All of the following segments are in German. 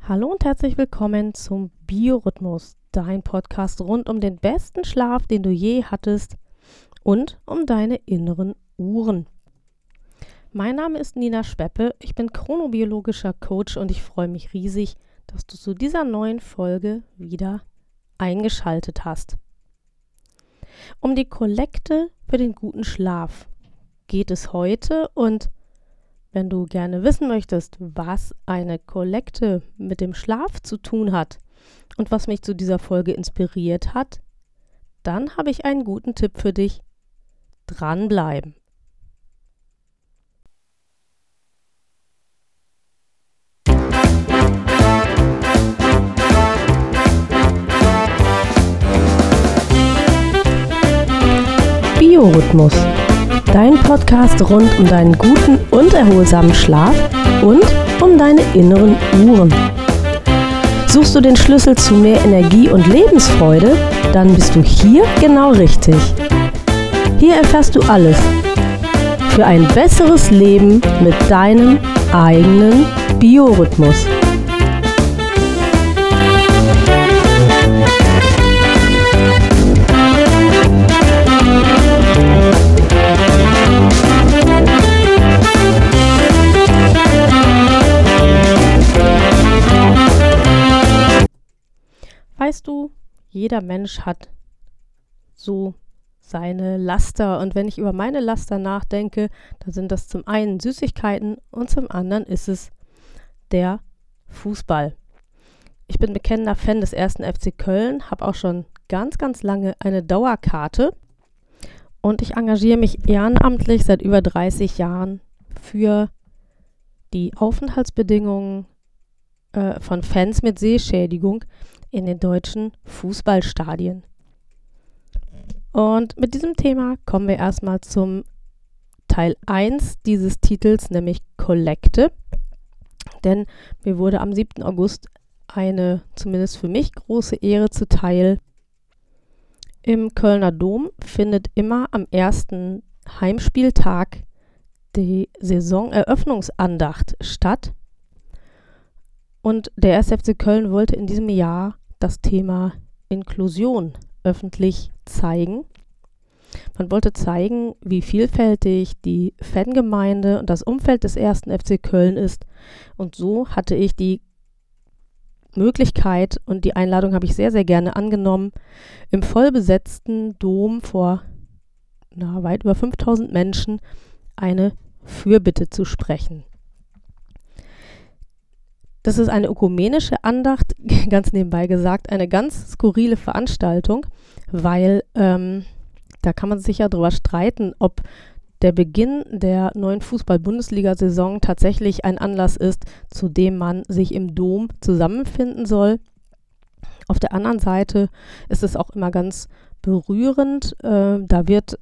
Hallo und herzlich willkommen zum Biorhythmus, dein Podcast rund um den besten Schlaf, den du je hattest und um deine inneren Uhren. Mein Name ist Nina Speppe, ich bin chronobiologischer Coach und ich freue mich riesig, dass du zu dieser neuen Folge wieder eingeschaltet hast. Um die Kollekte für den guten Schlaf geht es heute und wenn du gerne wissen möchtest, was eine Kollekte mit dem Schlaf zu tun hat und was mich zu dieser Folge inspiriert hat, dann habe ich einen guten Tipp für dich. Dranbleiben. Biorhythmus. Dein Podcast rund um deinen guten und erholsamen Schlaf und um deine inneren Uhren. Suchst du den Schlüssel zu mehr Energie und Lebensfreude? Dann bist du hier genau richtig. Hier erfährst du alles für ein besseres Leben mit deinem eigenen Biorhythmus. Weißt du, jeder Mensch hat so seine Laster und wenn ich über meine Laster nachdenke, dann sind das zum einen Süßigkeiten und zum anderen ist es der Fußball. Ich bin bekennender Fan des 1. FC Köln, habe auch schon ganz, ganz lange eine Dauerkarte und ich engagiere mich ehrenamtlich seit über 30 Jahren für die Aufenthaltsbedingungen von Fans mit Sehschädigung in den deutschen Fußballstadien. Und mit diesem Thema kommen wir erstmal zum Teil 1 dieses Titels, nämlich Kollekte. Denn mir wurde am 7. August eine, zumindest für mich, große Ehre zuteil. Im Kölner Dom findet immer am ersten Heimspieltag die Saisoneröffnungsandacht statt. Und der 1. FC Köln wollte in diesem Jahr das Thema Inklusion öffentlich zeigen. Man wollte zeigen, wie vielfältig die Fangemeinde und das Umfeld des 1. FC Köln ist. Und so hatte ich die Möglichkeit und die Einladung habe ich sehr, sehr gerne angenommen, im vollbesetzten Dom vor weit über 5000 Menschen eine Fürbitte zu sprechen. Das ist eine ökumenische Andacht, ganz nebenbei gesagt, eine ganz skurrile Veranstaltung, weil da kann man sich ja drüber streiten, ob der Beginn der neuen Fußball-Bundesliga-Saison tatsächlich ein Anlass ist, zu dem man sich im Dom zusammenfinden soll. Auf der anderen Seite ist es auch immer ganz berührend. Da wird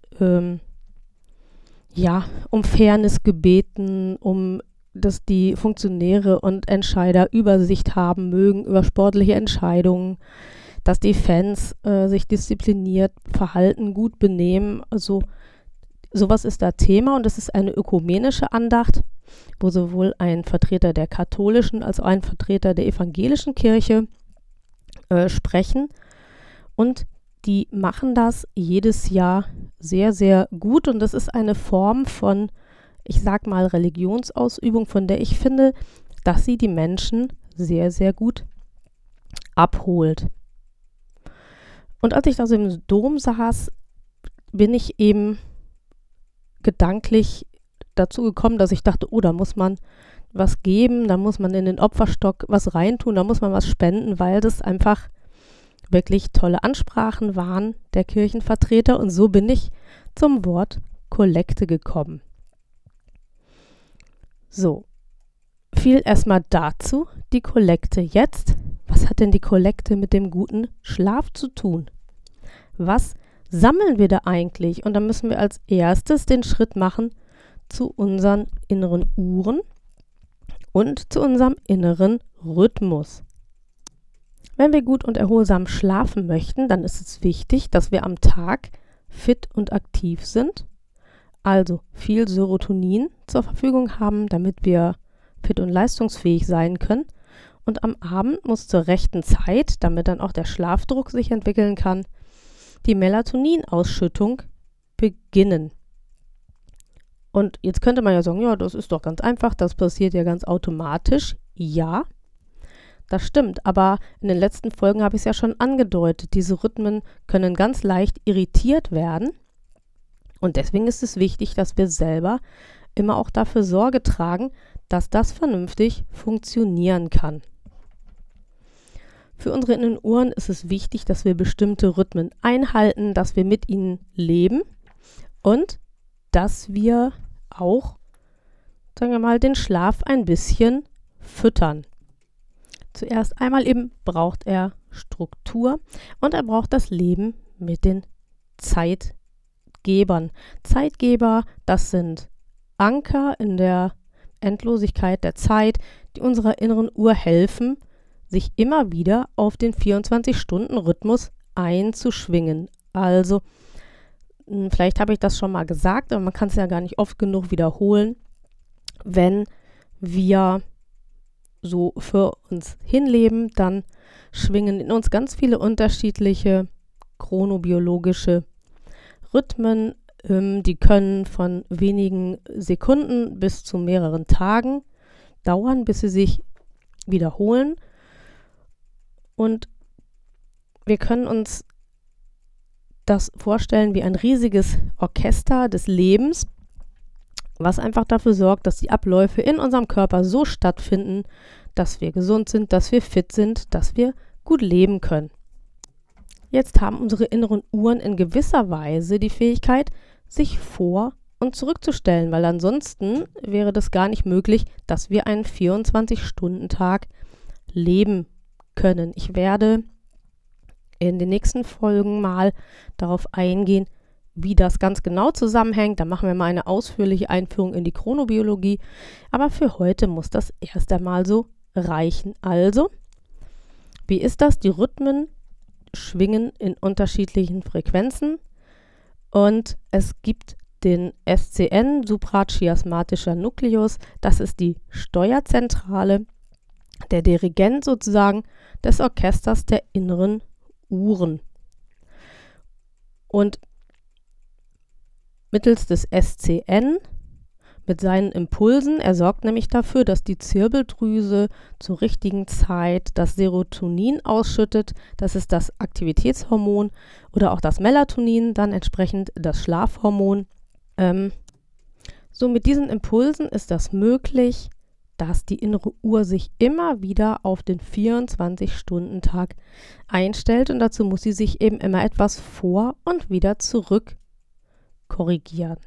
um Fairness gebeten, dass die Funktionäre und Entscheider Übersicht haben mögen über sportliche Entscheidungen, dass die Fans sich diszipliniert verhalten, gut benehmen. Also sowas ist da Thema und es ist eine ökumenische Andacht, wo sowohl ein Vertreter der katholischen als auch ein Vertreter der evangelischen Kirche sprechen. Und die machen das jedes Jahr sehr, sehr gut und das ist eine Form von, ich sag mal, Religionsausübung, von der ich finde, dass sie die Menschen sehr, sehr gut abholt. Und als ich da so im Dom saß, bin ich eben gedanklich dazu gekommen, dass ich dachte, da muss man was geben, da muss man in den Opferstock was reintun, da muss man was spenden, weil das einfach wirklich tolle Ansprachen waren der Kirchenvertreter und so bin ich zum Wort Kollekte gekommen. So, viel erstmal dazu, die Kollekte jetzt. Was hat denn die Kollekte mit dem guten Schlaf zu tun? Was sammeln wir da eigentlich? Und da müssen wir als erstes den Schritt machen zu unseren inneren Uhren und zu unserem inneren Rhythmus. Wenn wir gut und erholsam schlafen möchten, dann ist es wichtig, dass wir am Tag fit und aktiv sind, also viel Serotonin zur Verfügung haben, damit wir fit und leistungsfähig sein können Und am Abend muss zur rechten Zeit, damit dann auch der Schlafdruck sich entwickeln kann, die Melatoninausschüttung beginnen. Und jetzt könnte man ja sagen, ja, das ist doch ganz einfach, das passiert ja ganz automatisch. Ja, das stimmt, aber in den letzten Folgen habe ich es ja schon angedeutet, diese Rhythmen können ganz leicht irritiert werden. Und deswegen ist es wichtig, dass wir selber immer auch dafür Sorge tragen, dass das vernünftig funktionieren kann. Für unsere inneren Uhren ist es wichtig, dass wir bestimmte Rhythmen einhalten, dass wir mit ihnen leben und dass wir auch, sagen wir mal, den Schlaf ein bisschen füttern. Zuerst einmal eben braucht er Struktur und er braucht das Leben mit den Zeitgebern. Zeitgeber, das sind Anker in der Endlosigkeit der Zeit, die unserer inneren Uhr helfen, sich immer wieder auf den 24-Stunden-Rhythmus einzuschwingen. Also, vielleicht habe ich das schon mal gesagt, aber man kann es ja gar nicht oft genug wiederholen, wenn wir so für uns hinleben, dann schwingen in uns ganz viele unterschiedliche chronobiologische Rhythmen, die können von wenigen Sekunden bis zu mehreren Tagen dauern, bis sie sich wiederholen. Und wir können uns das vorstellen wie ein riesiges Orchester des Lebens, was einfach dafür sorgt, dass die Abläufe in unserem Körper so stattfinden, dass wir gesund sind, dass wir fit sind, dass wir gut leben können. Jetzt haben unsere inneren Uhren in gewisser Weise die Fähigkeit, sich vor- und zurückzustellen, weil ansonsten wäre das gar nicht möglich, dass wir einen 24-Stunden-Tag leben können. Ich werde in den nächsten Folgen mal darauf eingehen, wie das ganz genau zusammenhängt. Da machen wir mal eine ausführliche Einführung in die Chronobiologie. Aber für heute muss das erst einmal so reichen. Also, wie ist das? Die Rhythmen schwingen in unterschiedlichen Frequenzen und es gibt den SCN, suprachiasmatischer Nucleus. Das ist die Steuerzentrale, der Dirigent sozusagen des Orchesters der inneren Uhren. Und mittels des SCN mit seinen Impulsen, er sorgt nämlich dafür, dass die Zirbeldrüse zur richtigen Zeit das Serotonin ausschüttet, das ist das Aktivitätshormon, oder auch das Melatonin, dann entsprechend das Schlafhormon. So mit diesen Impulsen ist das möglich, dass die innere Uhr sich immer wieder auf den 24-Stunden-Tag einstellt und dazu muss sie sich eben immer etwas vor und wieder zurück korrigieren.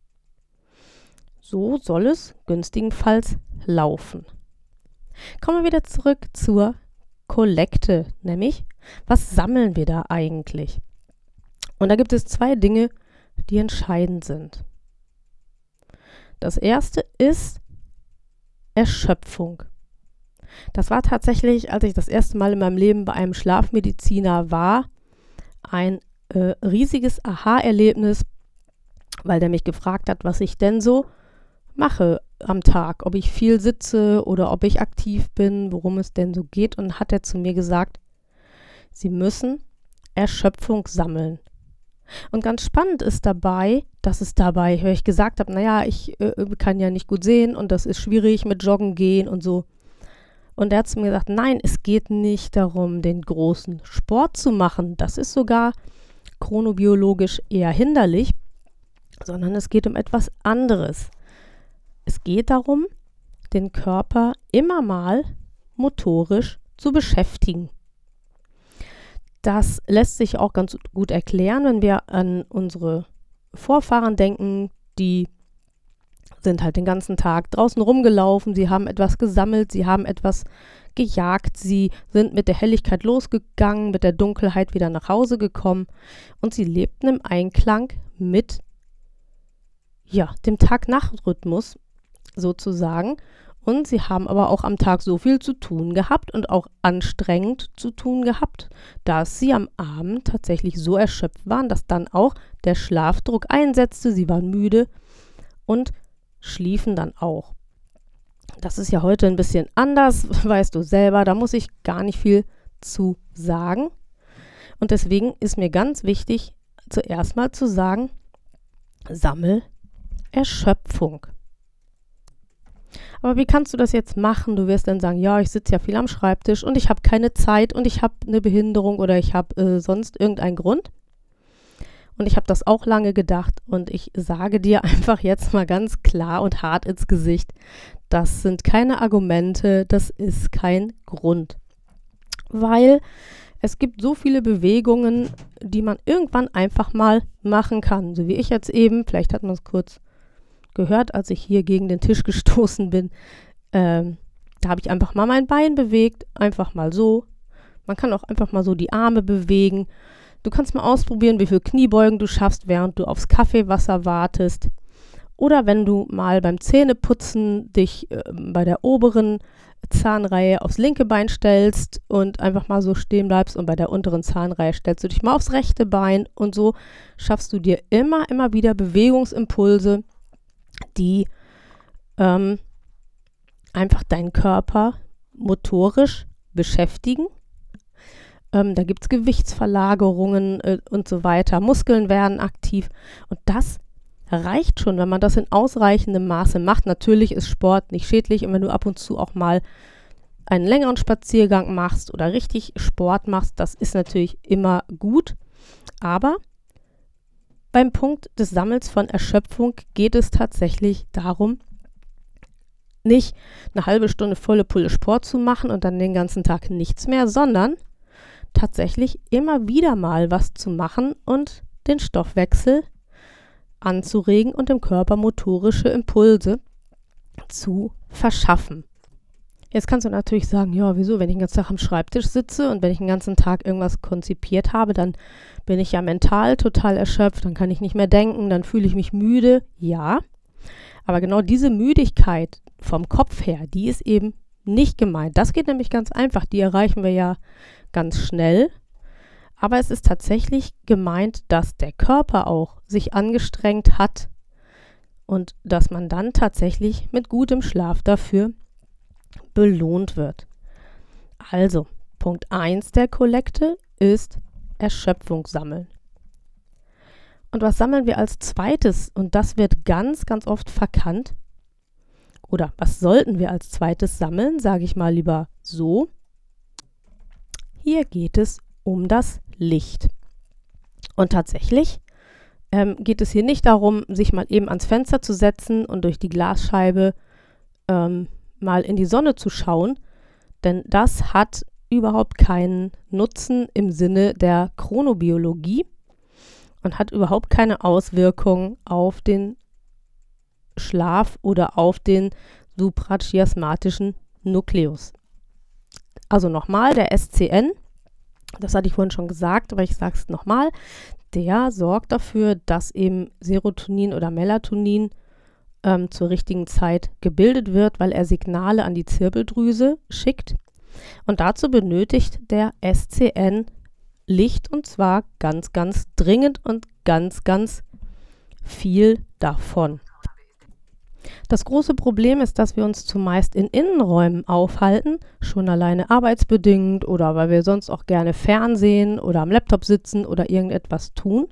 So soll es günstigenfalls laufen. Kommen wir wieder zurück zur Kollekte, nämlich, was sammeln wir da eigentlich? Und da gibt es zwei Dinge, die entscheidend sind. Das erste ist Erschöpfung. Das war tatsächlich, als ich das erste Mal in meinem Leben bei einem Schlafmediziner war, ein riesiges Aha-Erlebnis, weil der mich gefragt hat, was ich denn so mache am Tag, ob ich viel sitze oder ob ich aktiv bin, worum es denn so geht. Und hat er zu mir gesagt, Sie müssen Erschöpfung sammeln. Und ganz spannend ist dabei, dass es dabei, ich gesagt habe, naja, ich kann ja nicht gut sehen und das ist schwierig mit Joggen gehen und so. Und er hat zu mir gesagt, nein, es geht nicht darum, den großen Sport zu machen. Das ist sogar chronobiologisch eher hinderlich, sondern es geht um etwas anderes. Es geht darum, den Körper immer mal motorisch zu beschäftigen. Das lässt sich auch ganz gut erklären, wenn wir an unsere Vorfahren denken, die sind halt den ganzen Tag draußen rumgelaufen, sie haben etwas gesammelt, sie haben etwas gejagt, sie sind mit der Helligkeit losgegangen, mit der Dunkelheit wieder nach Hause gekommen und sie lebten im Einklang mit dem Tag-Nacht-Rhythmus sozusagen. Und sie haben aber auch am Tag so viel zu tun gehabt und auch anstrengend zu tun gehabt, dass sie am Abend tatsächlich so erschöpft waren, dass dann auch der Schlafdruck einsetzte. Sie waren müde und schliefen dann auch. Das ist ja heute ein bisschen anders, weißt du selber, da muss ich gar nicht viel zu sagen. Und deswegen ist mir ganz wichtig, zuerst mal zu sagen, Sammelerschöpfung. Aber wie kannst du das jetzt machen? Du wirst dann sagen, ja, ich sitze ja viel am Schreibtisch und ich habe keine Zeit und ich habe eine Behinderung oder ich habe sonst irgendeinen Grund. Und ich habe das auch lange gedacht und ich sage dir einfach jetzt mal ganz klar und hart ins Gesicht, das sind keine Argumente, das ist kein Grund. Weil es gibt so viele Bewegungen, die man irgendwann einfach mal machen kann. So wie ich jetzt eben, vielleicht hat man es kurz gehört, als ich hier gegen den Tisch gestoßen bin. Da habe ich einfach mal mein Bein bewegt, einfach mal so. Man kann auch einfach mal so die Arme bewegen. Du kannst mal ausprobieren, wie viel Kniebeugen du schaffst, während du aufs Kaffeewasser wartest. Oder wenn du mal beim Zähneputzen dich bei der oberen Zahnreihe aufs linke Bein stellst und einfach mal so stehen bleibst und bei der unteren Zahnreihe stellst du dich mal aufs rechte Bein und so schaffst du dir immer wieder Bewegungsimpulse, die einfach deinen Körper motorisch beschäftigen. Da gibt es Gewichtsverlagerungen und so weiter. Muskeln werden aktiv und das reicht schon, wenn man das in ausreichendem Maße macht. Natürlich ist Sport nicht schädlich und wenn du ab und zu auch mal einen längeren Spaziergang machst oder richtig Sport machst, das ist natürlich immer gut. Aber beim Punkt des Sammels von Erschöpfung geht es tatsächlich darum, nicht eine halbe Stunde volle Pulle Sport zu machen und dann den ganzen Tag nichts mehr, sondern tatsächlich immer wieder mal was zu machen und den Stoffwechsel anzuregen und dem Körper motorische Impulse zu verschaffen. Jetzt kannst du natürlich sagen, ja, wieso, wenn ich den ganzen Tag am Schreibtisch sitze und wenn ich den ganzen Tag irgendwas konzipiert habe, dann bin ich ja mental total erschöpft, dann kann ich nicht mehr denken, dann fühle ich mich müde. Ja, aber genau diese Müdigkeit vom Kopf her, die ist eben nicht gemeint. Das geht nämlich ganz einfach, die erreichen wir ja ganz schnell. Aber es ist tatsächlich gemeint, dass der Körper auch sich angestrengt hat und dass man dann tatsächlich mit gutem Schlaf dafür belohnt wird. Also, Punkt 1 der Kollekte ist Erschöpfung sammeln. Und was sammeln wir als zweites? Und das wird ganz oft verkannt. Oder was sollten wir als zweites sammeln? Sage ich mal lieber so. Hier geht es um das Licht. Und tatsächlich geht es hier nicht darum, sich mal eben ans Fenster zu setzen und durch die Glasscheibe mal in die Sonne zu schauen, denn das hat überhaupt keinen Nutzen im Sinne der Chronobiologie und hat überhaupt keine Auswirkung auf den Schlaf oder auf den suprachiasmatischen Nukleus. Also nochmal, der SCN, das hatte ich vorhin schon gesagt, aber ich sage es nochmal, der sorgt dafür, dass eben Serotonin oder Melatonin zur richtigen Zeit gebildet wird, weil er Signale an die Zirbeldrüse schickt. Und dazu benötigt der SCN Licht und zwar ganz dringend und ganz viel davon. Das große Problem ist, dass wir uns zumeist in Innenräumen aufhalten, schon alleine arbeitsbedingt oder weil wir sonst auch gerne Fernsehen oder am Laptop sitzen oder irgendetwas tun.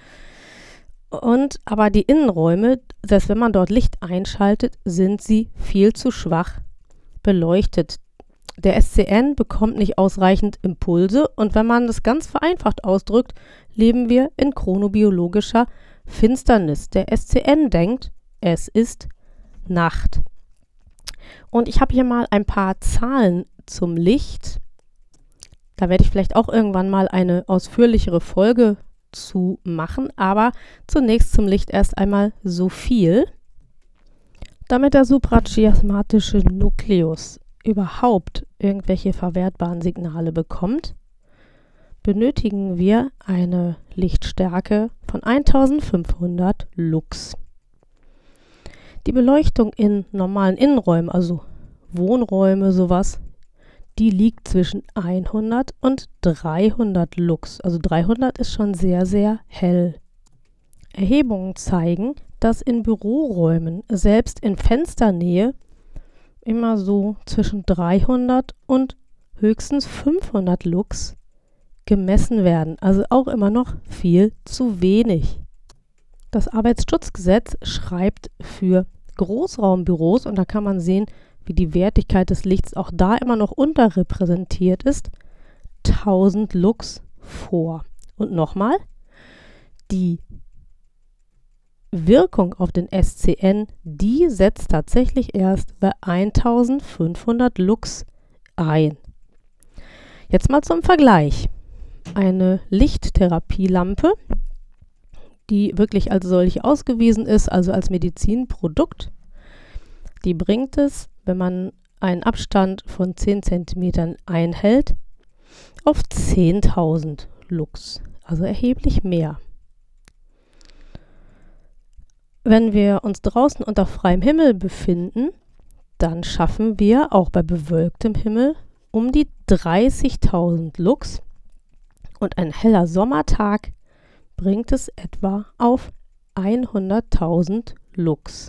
Aber die Innenräume, selbst wenn man dort Licht einschaltet, sind sie viel zu schwach beleuchtet. Der SCN bekommt nicht ausreichend Impulse und wenn man das ganz vereinfacht ausdrückt, leben wir in chronobiologischer Finsternis. Der SCN denkt, es ist Nacht. Und ich habe hier mal ein paar Zahlen zum Licht. Da werde ich vielleicht auch irgendwann mal eine ausführlichere Folge zu machen, aber zunächst zum Licht erst einmal so viel. Damit der suprachiasmatische Nukleus überhaupt irgendwelche verwertbaren Signale bekommt, benötigen wir eine Lichtstärke von 1500 Lux. Die Beleuchtung in normalen Innenräumen, also Wohnräume, sowas, die liegt zwischen 100 und 300 Lux. Also 300 ist schon sehr hell. Erhebungen zeigen, dass in Büroräumen, selbst in Fensternähe, immer so zwischen 300 und höchstens 500 Lux gemessen werden. Also auch immer noch viel zu wenig. Das Arbeitsschutzgesetz schreibt für Großraumbüros, und da kann man sehen, wie die Wertigkeit des Lichts auch da immer noch unterrepräsentiert ist, 1000 Lux vor. Und nochmal, die Wirkung auf den SCN, die setzt tatsächlich erst bei 1500 Lux ein. Jetzt mal zum Vergleich. Eine Lichttherapielampe, die wirklich als solche ausgewiesen ist, also als Medizinprodukt, die bringt es, wenn man einen Abstand von 10 cm einhält, auf 10.000 Lux, also erheblich mehr. Wenn wir uns draußen unter freiem Himmel befinden, dann schaffen wir auch bei bewölktem Himmel um die 30.000 Lux und ein heller Sommertag bringt es etwa auf 100.000 Lux.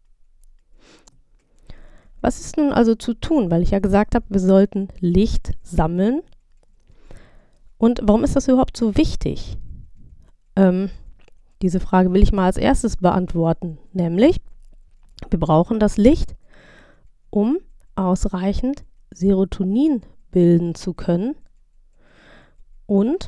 Was ist nun also zu tun? Weil ich ja gesagt habe, wir sollten Licht sammeln. Und warum ist das überhaupt so wichtig? Diese Frage will ich mal als erstes beantworten. Nämlich, wir brauchen das Licht, um ausreichend Serotonin bilden zu können. Und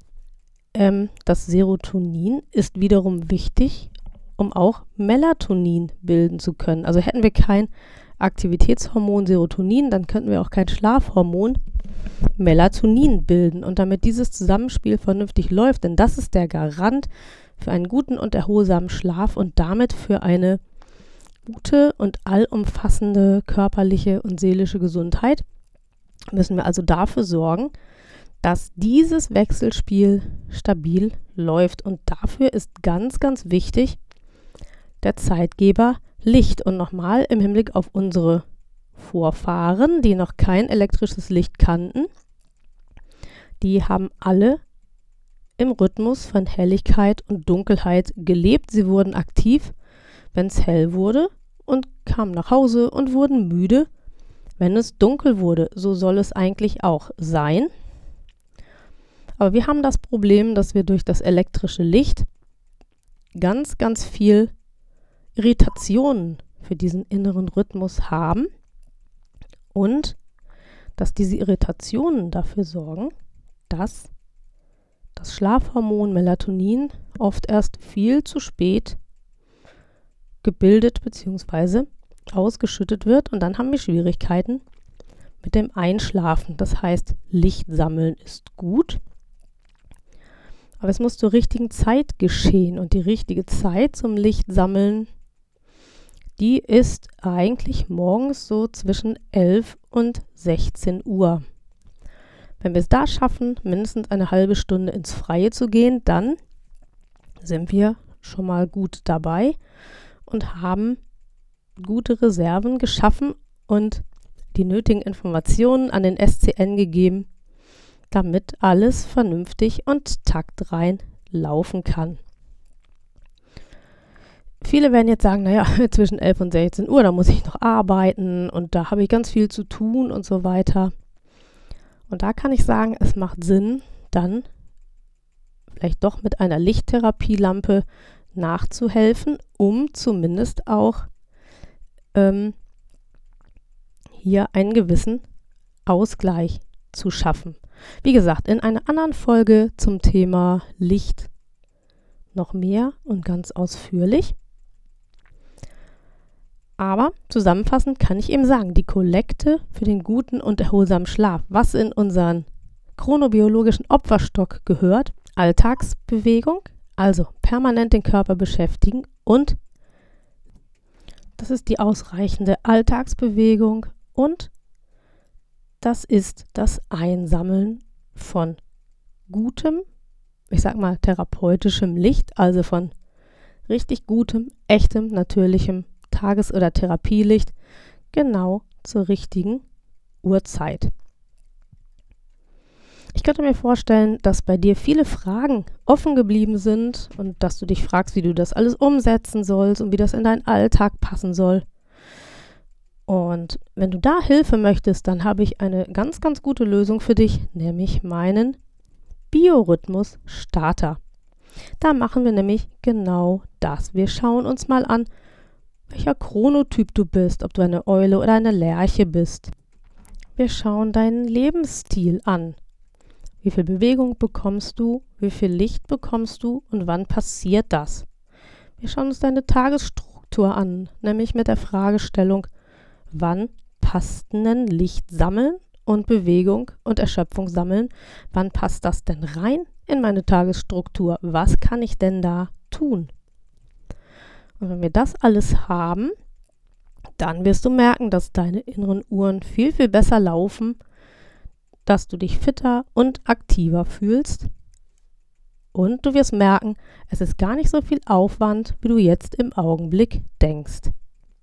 das Serotonin ist wiederum wichtig, um auch Melatonin bilden zu können. Also hätten wir kein Aktivitätshormon Serotonin, dann könnten wir auch kein Schlafhormon Melatonin bilden. Und damit dieses Zusammenspiel vernünftig läuft, denn das ist der Garant für einen guten und erholsamen Schlaf und damit für eine gute und allumfassende körperliche und seelische Gesundheit, müssen wir also dafür sorgen, dass dieses Wechselspiel stabil läuft. Und dafür ist ganz, ganz wichtig der Zeitgeber Licht. Und nochmal im Hinblick auf unsere Vorfahren, die noch kein elektrisches Licht kannten, die haben alle im Rhythmus von Helligkeit und Dunkelheit gelebt. Sie wurden aktiv, wenn es hell wurde, und kamen nach Hause und wurden müde, wenn es dunkel wurde. So soll es eigentlich auch sein. Aber wir haben das Problem, dass wir durch das elektrische Licht ganz, ganz viel Irritationen für diesen inneren Rhythmus haben und dass diese Irritationen dafür sorgen, dass das Schlafhormon Melatonin oft erst viel zu spät gebildet bzw. ausgeschüttet wird, und dann haben wir Schwierigkeiten mit dem Einschlafen. Das heißt, Licht sammeln ist gut, aber es muss zur richtigen Zeit geschehen, und die richtige Zeit zum Lichtsammeln, die ist eigentlich morgens so zwischen 11 und 16 Uhr. Wenn wir es da schaffen, mindestens eine halbe Stunde ins Freie zu gehen, dann sind wir schon mal gut dabei und haben gute Reserven geschaffen und die nötigen Informationen an den SCN gegeben, damit alles vernünftig und taktrein laufen kann. Viele werden jetzt sagen, naja, zwischen 11 und 16 Uhr, da muss ich noch arbeiten und da habe ich ganz viel zu tun und so weiter. Und da kann ich sagen, es macht Sinn, dann vielleicht doch mit einer Lichttherapielampe nachzuhelfen, um zumindest auch hier einen gewissen Ausgleich zu schaffen. Wie gesagt, in einer anderen Folge zum Thema Licht noch mehr und ganz ausführlich. Aber zusammenfassend kann ich eben sagen, die Kollekte für den guten und erholsamen Schlaf, was in unseren chronobiologischen Opferstock gehört, Alltagsbewegung, also permanent den Körper beschäftigen, und das ist die ausreichende Alltagsbewegung, und das ist das Einsammeln von gutem, ich sag mal therapeutischem Licht, also von richtig gutem, echtem, natürlichem Tages- oder Therapielicht, genau zur richtigen Uhrzeit. Ich könnte mir vorstellen, dass bei dir viele Fragen offen geblieben sind und dass du dich fragst, wie du das alles umsetzen sollst und wie das in deinen Alltag passen soll. Und wenn du da Hilfe möchtest, dann habe ich eine ganz, ganz gute Lösung für dich, nämlich meinen Biorhythmus-Starter. Da machen wir nämlich genau das. Wir schauen uns mal an, welcher Chronotyp du bist, ob du eine Eule oder eine Lerche bist. Wir schauen deinen Lebensstil an. Wie viel Bewegung bekommst du, wie viel Licht bekommst du und wann passiert das? Wir schauen uns deine Tagesstruktur an, nämlich mit der Fragestellung, wann passt denn Licht sammeln und Bewegung und Erschöpfung sammeln? Wann passt das denn rein in meine Tagesstruktur? Was kann ich denn da tun? Und wenn wir das alles haben, dann wirst du merken, dass deine inneren Uhren viel, viel besser laufen, dass du dich fitter und aktiver fühlst. Und du wirst merken, es ist gar nicht so viel Aufwand, wie du jetzt im Augenblick denkst.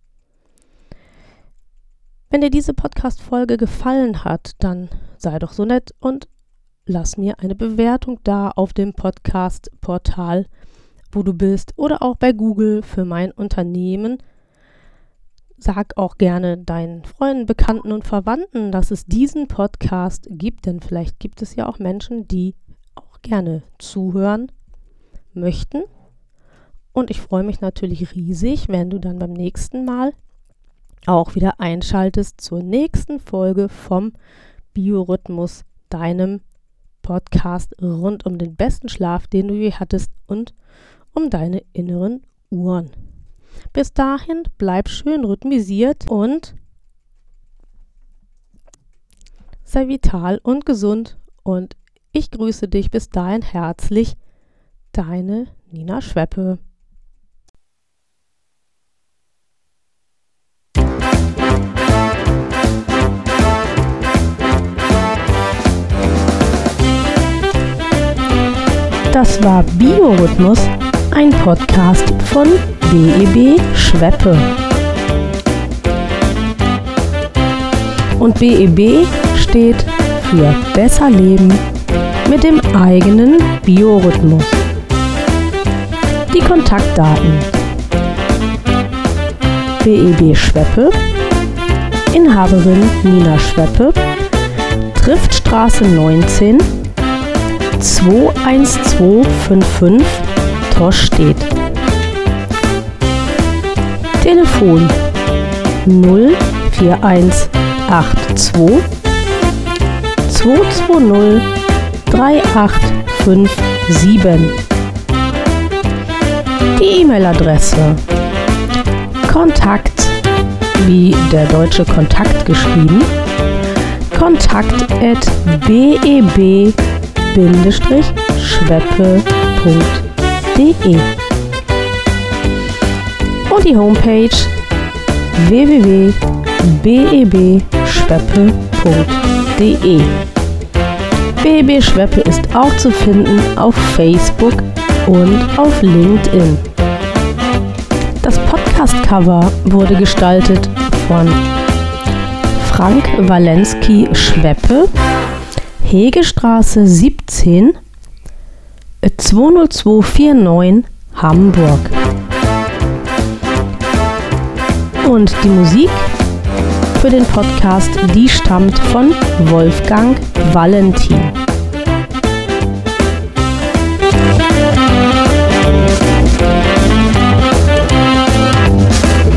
Wenn dir diese Podcast-Folge gefallen hat, dann sei doch so nett und lass mir eine Bewertung da auf dem Podcast-Portal, wo du bist, oder auch bei Google für mein Unternehmen. Sag auch gerne deinen Freunden, Bekannten und Verwandten, dass es diesen Podcast gibt, denn vielleicht gibt es ja auch Menschen, die auch gerne zuhören möchten. Und ich freue mich natürlich riesig, wenn du dann beim nächsten Mal auch wieder einschaltest zur nächsten Folge vom Biorhythmus, deinem Podcast rund um den besten Schlaf, den du je hattest und um deine inneren Uhren. Bis dahin, bleib schön rhythmisiert und sei vital und gesund und ich grüße dich bis dahin herzlich, deine Nina Schweppe. Das war Biorhythmus, ein Podcast von BEB Schweppe. Und BEB steht für besser leben mit dem eigenen Biorhythmus. Die Kontaktdaten: BEB Schweppe, Inhaberin Nina Schweppe, Triftstraße 19, 21255 Torstedt. Telefon 04182 220 3857. Die E-Mail-Adresse Kontakt, wie der deutsche Kontakt geschrieben, kontakt@beb-schweppe.de und die Homepage www.bebschweppe.de. BEB Schweppe ist auch zu finden auf Facebook und auf LinkedIn. Das Podcast-Cover wurde gestaltet von Frank Walensky Schweppe, Hegestraße 17, 20249 Hamburg. Und die Musik für den Podcast, die stammt von Wolfgang Valentin.